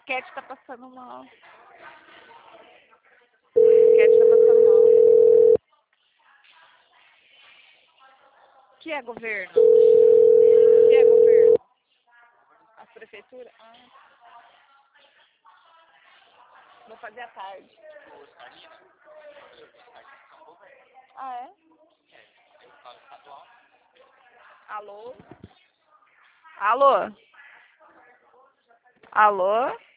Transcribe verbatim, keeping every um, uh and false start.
Cat tá passando mal. Cat tá passando mal. O que é governo? O que é governo? As prefeituras? Ah. Vou fazer à tarde. Ah, é? Alô? Alô? Alô?